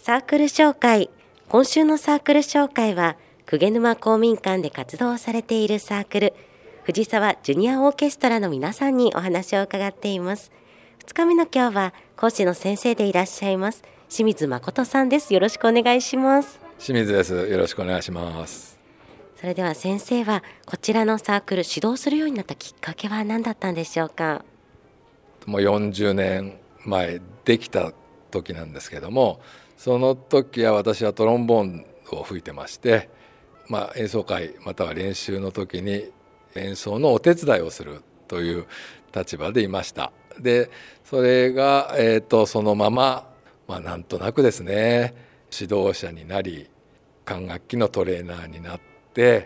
サークル紹介。今週のサークル紹介は鵠沼公民館で活動されているサークル藤沢ジュニアオーケストラの皆さんにお話を伺っています。2日目の今日は講師の先生でいらっしゃいます清水誠さんです。よろしくお願いします。 清水です。よろしくお願いします。 それでは先生はこちらのサークル指導するようになったきっかけは何だったんでしょうか。 もう40年前できた時なんですけども、その時は私はトロンボーンを吹いてまして、演奏会または練習の時に演奏のお手伝いをするという立場でいました。でそれが、そのまま、なんとなくですね、指導者になり管楽器のトレーナーになって、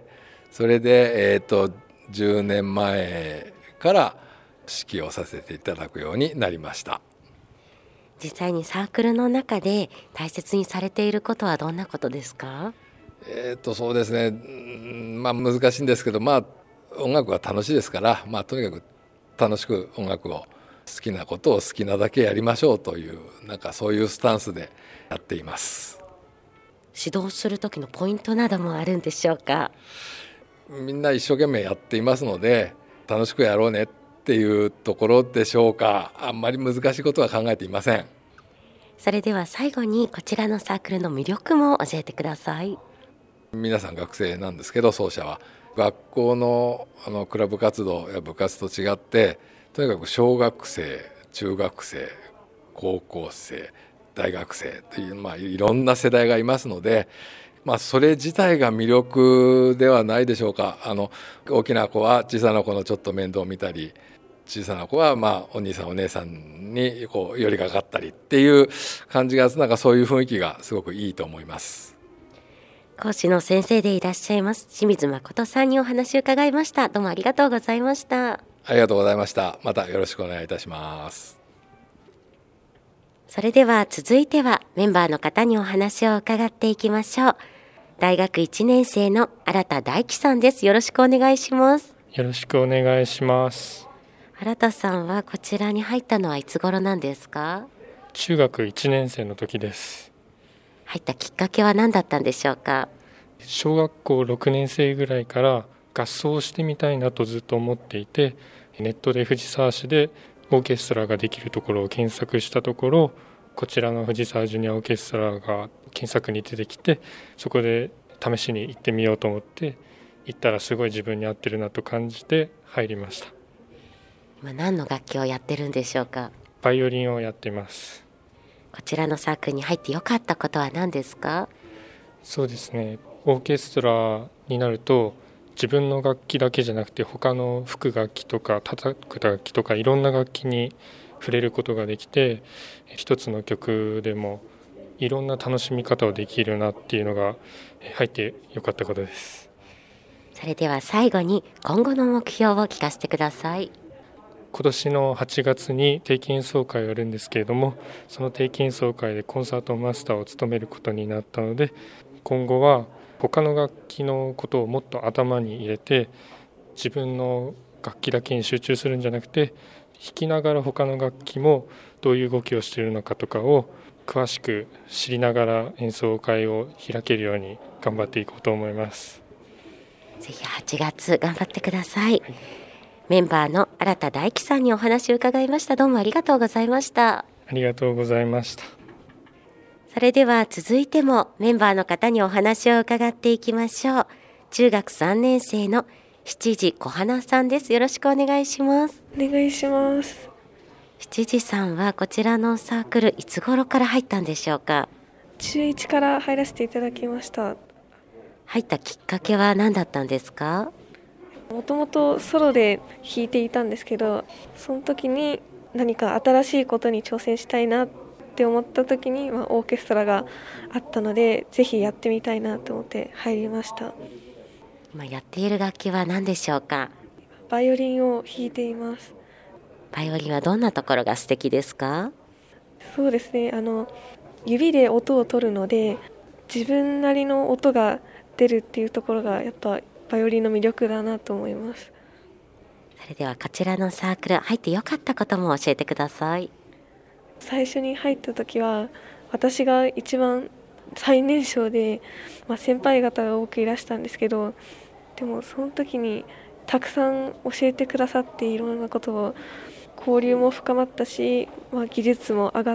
それで、10年前から指揮をさせていただくようになりました。 実際にサークルの中で大切にされていることはどんなことですか。 そうですね、難しいんですけど、音楽は楽しいですから、とにかく楽しく音楽を好きなことを好きなだけやりましょうという、そういうスタンスでやっています。 指導する時のポイントなどもあるんでしょうか。 みんな一生懸命やっていますので、楽しくやろうねっていうところでしょうか。あんまり難しいことは考えていません。 それでは最後にこちらのサークルの魅力も教えてください。 皆さん学生なんですけど、奏者は学校のクラブ活動や部活と違って、とにかく小学生、中学生、高校生、大学生という、いろんな世代がいますので、それ自体が魅力ではないでしょうか。大きな子は小さな子のちょっと面倒を見たり、小さな子はお兄さんお姉さんに寄りかかったりっていう感じが、そういう雰囲気がすごくいいと思います。 講師の先生でいらっしゃいます清水誠さんにお話を伺いました。どうもありがとうございました。 ありがとうございました。またよろしくお願いいたします。 それでは続いてはメンバーの方にお話を伺っていきましょう。大学1年生の新田大樹さんです。よろしくお願いします。 よろしくお願いします。 新田さんはこちらに入ったのはいつ頃なんですか。 中学1年生の時です。 入ったきっかけは何だったんでしょうか。 小学校6年生ぐらいから合奏をしてみたいなとずっと思っていて、ネットで藤沢市でオーケストラができるところを検索したところ、こちらの藤沢ジュニアオーケストラが検索に出てきて、そこで試しに行ってみようと思って行ったら、すごい自分に合ってるなと感じて入りました。 今何の楽器をやってるんでしょうか。 バイオリンをやっています。 こちらのサークルに入ってよかったことは何ですか。 そうですね、オーケストラになると自分の楽器だけじゃなくて、他の吹く楽器とか叩く楽器とかいろんな楽器に触れることができて、一つの曲でもいろんな楽しみ方をできるなっていうのが入ってよかったことです。 それでは最後に今後の目標を聞かせてください。 今年の8月に定期演奏会をやるんですけれども、その定期演奏会でコンサートマスターを務めることになったので、今後は他の楽器のことをもっと頭に入れて、自分の楽器だけに集中するんじゃなくて、弾きながら他の楽器もどういう動きをしているのかとかを詳しく知りながら演奏会を開けるように頑張っていこうと思います。 ぜひ8月頑張ってください。 はい、 メンバーの新田大樹さんにお話を伺いました。どうもありがとうございました。 ありがとうございました。 それでは続いてもメンバーの方にお話を伺っていきましょう。中学3年生の七時小花さんです。よろしくお願いします。 お願いします。 七時さんはこちらのサークルいつ頃から入ったんでしょうか。 中1から入らせていただきました。 入ったきっかけは何だったんですか。 もともとソロで弾いていたんですけど、その時に何か新しいことに挑戦したいなって思った時に、オーケストラがあったので、ぜひやってみたいなと思って入りました。 今やっている楽器は何でしょうか。 バイオリンを弾いています。 バイオリンはどんなところが素敵ですか。 そうですね、指で音を取るので、自分なりの音が出るっていうところがやっぱバイオリンの魅力だなと思います。 それではこちらのサークル入ってよかったことも教えてください。 最初に入った時は私が一番最年少で、先輩方が多くいらしたんですけど、でもその時にたくさん教えてくださって、いろんなことを交流も深まったし、技術も上がって、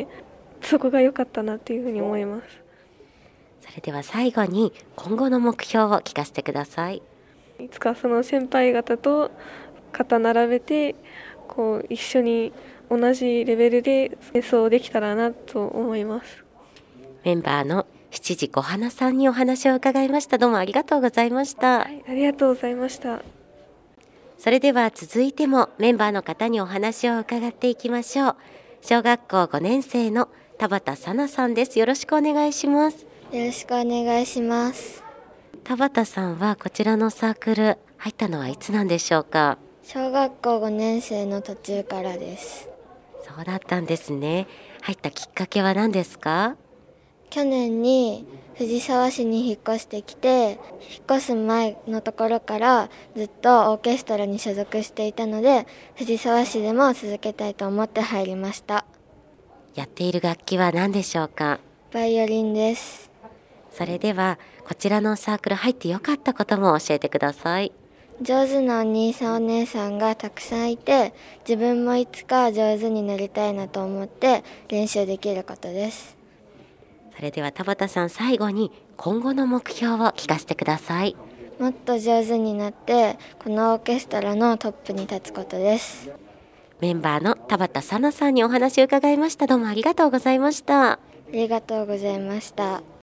そこが良かったなというふうに思います。 それでは最後に今後の目標を聞かせてください。 いつかその先輩方と肩並べて一緒に同じレベルで演奏できたらなと思います。 メンバーの7時小花さんにお話を伺いました。どうもありがとうございました。 はい、ありがとうございました。 それでは続いてもメンバーの方にお話を伺っていきましょう。小学校5年生の田畑さなさんです。よろしくお願いします。 よろしくお願いします。 田畑さんはこちらのサークル入ったのはいつなんでしょうか？ 小学校5年生の途中からです。 そうだったんですね。入ったきっかけは何ですか？ 去年に藤沢市に引っ越してきて、引っ越す前のところからずっとオーケストラに所属していたので、藤沢市でも続けたいと思って入りました。 やっている楽器は何でしょうか？ バイオリンです。 それではこちらのサークル入ってよかったことも教えてください。 上手なお兄さんお姉さんがたくさんいて、自分もいつか上手になりたいなと思って練習できることです。 それでは田畑さん、最後に今後の目標を聞かせてください。 もっと上手になってこのオーケストラのトップに立つことです。 メンバーの田畑さなさんにお話を伺いました。どうもありがとうございました。 ありがとうございました。